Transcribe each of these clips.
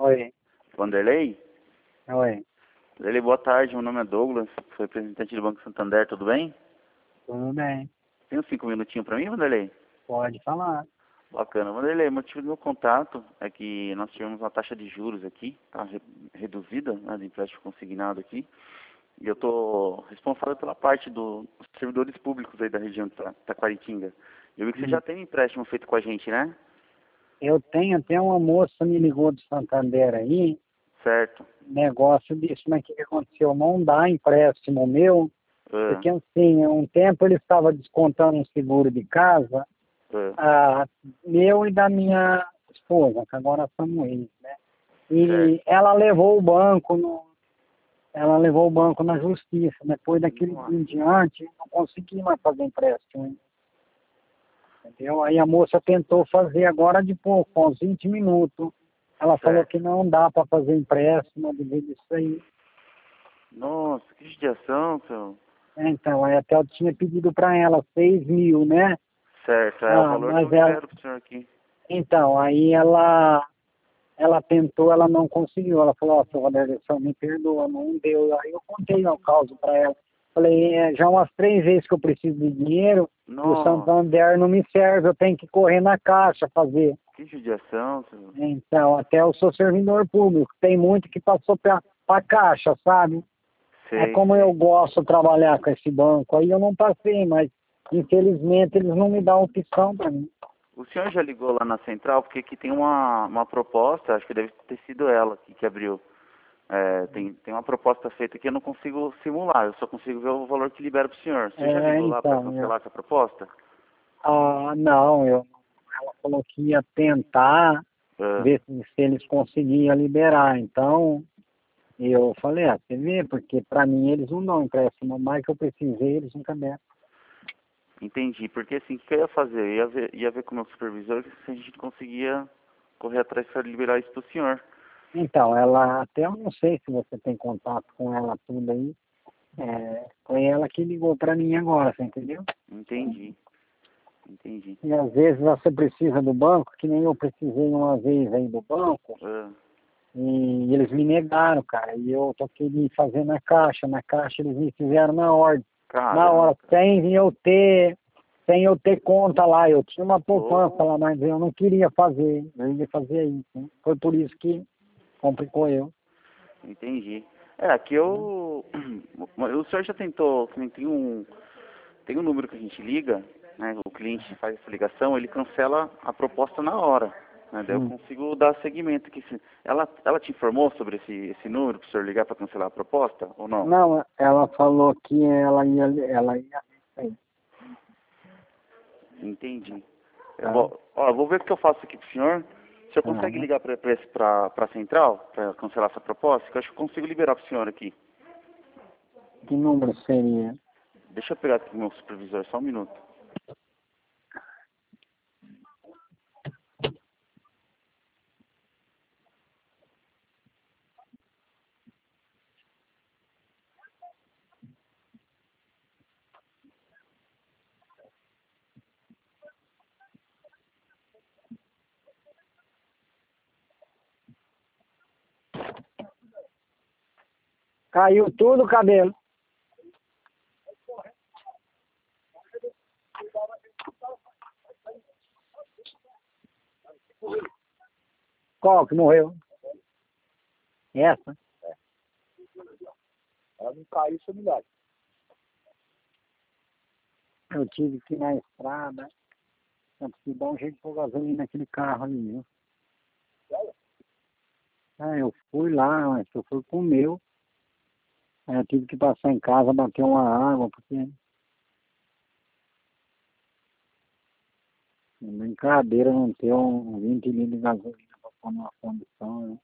Oi, Vanderlei? oi, Vanderlei, boa tarde. Meu nome é Douglas, sou representante do Banco Santander, tudo bem? tudo bem, Tem uns 5 minutinhos para mim, Vanderlei? pode falar. Bacana. Vanderlei, o motivo do meu contato é que nós tivemos uma taxa de juros aqui, tá reduzida, né, do empréstimo consignado aqui, e eu estou responsável pela parte dos servidores públicos aí da região de Taquaritinga. Eu vi que você já tem um empréstimo feito com a gente, né? Eu tenho até uma moça me ligou do Santander aí, Certo. negócio disso, mas o que aconteceu? Não dá empréstimo meu, Ah, porque assim, um tempo ele estava descontando um seguro de casa, ah, meu e da minha esposa, que agora somos eles, né? E certo. ela levou o banco na justiça. Depois daquele dia Nossa. em diante, não consegui mais fazer empréstimo. Entendeu? Aí a moça tentou fazer agora de pouco, com uns 20 minutos. Ela falou Certo. que não dá para fazer empréstimo devido a isso aí. Nossa, que judiação, seu. Então, aí até eu tinha pedido para ela 6 mil, né? Certo, é o valor que eu Mas ela. libero pro senhor aqui. Então, aí ela tentou, ela não conseguiu. Ela falou, ó, seu Valério, só me perdoa, não deu. Aí eu contei o caso para ela. Falei, já umas 3 vezes que eu preciso de dinheiro e o Nossa, Santander não me serve, eu tenho que correr na caixa fazer. que judiação, seu. Então, até eu sou servidor público. Tem muito que passou para a caixa, sabe? É Sei, como eu sei. gosto de trabalhar com esse banco, aí eu não passei, mas infelizmente eles não me dão opção para mim. O senhor já ligou lá na central? Porque aqui tem uma proposta, acho que deve ter sido ela que abriu. É, tem uma proposta feita que eu não consigo simular, eu só consigo ver o valor que libera pro senhor. Você já ligou lá para Então, cancelar essa proposta? não, ela falou que ia tentar Ah, ver se eles conseguiam liberar. Então, eu falei, você vê, porque para mim eles não dão empréstimo, mais que eu precisei, eles nunca deram. entendi. Porque assim, o que eu ia fazer? Eu ia ver com o meu supervisor se a gente conseguia correr atrás para liberar isso pro senhor. Então, ela, até eu não sei se você tem contato com ela tudo aí, foi ela que ligou para mim agora, você entendeu? Entendi, entendi. E às vezes você precisa do banco, que nem eu precisei uma vez aí do banco, Ah, e eles me negaram, cara, e eu toquei de fazer na caixa eles me fizeram na hora, caramba. sem eu ter conta lá, eu tinha uma poupança Ô, lá, mas eu não queria fazer, eu ia fazer isso, né? Foi por isso que complicou eu. entendi. É, aqui eu. O senhor já tentou, que nem tem um número que a gente liga, né? O cliente faz essa ligação, ele cancela a proposta na hora. Né, daí eu Hum. consigo dar seguimento. Ela te informou sobre esse número para o senhor ligar para cancelar a proposta ou não? Não, ela falou que ela ia, Entendi. tá? Eu vou ver o que eu faço aqui pro senhor. O senhor consegue Aham. ligar para a central para cancelar essa proposta? Que eu acho que eu consigo liberar para o senhor aqui. Que número seria? Deixa eu pegar aqui o meu supervisor, só um minuto. Caiu tudo o cabelo. Qual que morreu? Essa? Ela não caiu, isso é milagre. Eu tive que ir na estrada, eu preciso dar um jeito de pôr gasolina naquele carro ali, viu? Eu fui lá, mas eu fui com o meu. Aí eu tive que passar em casa, bater uma água, porque é brincadeira não ter 20 litros de gasolina para pôr numa condição, né?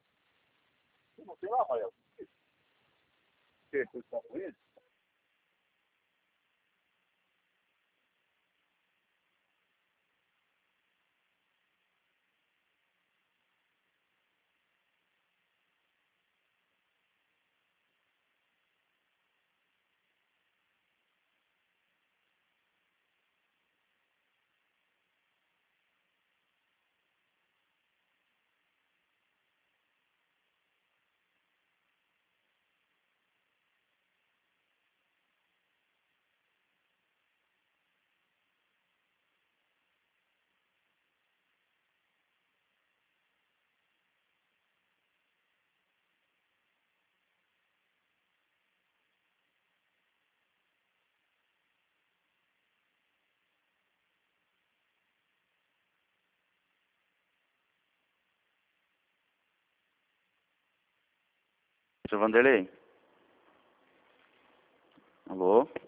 Seu Vanderlei? Alô?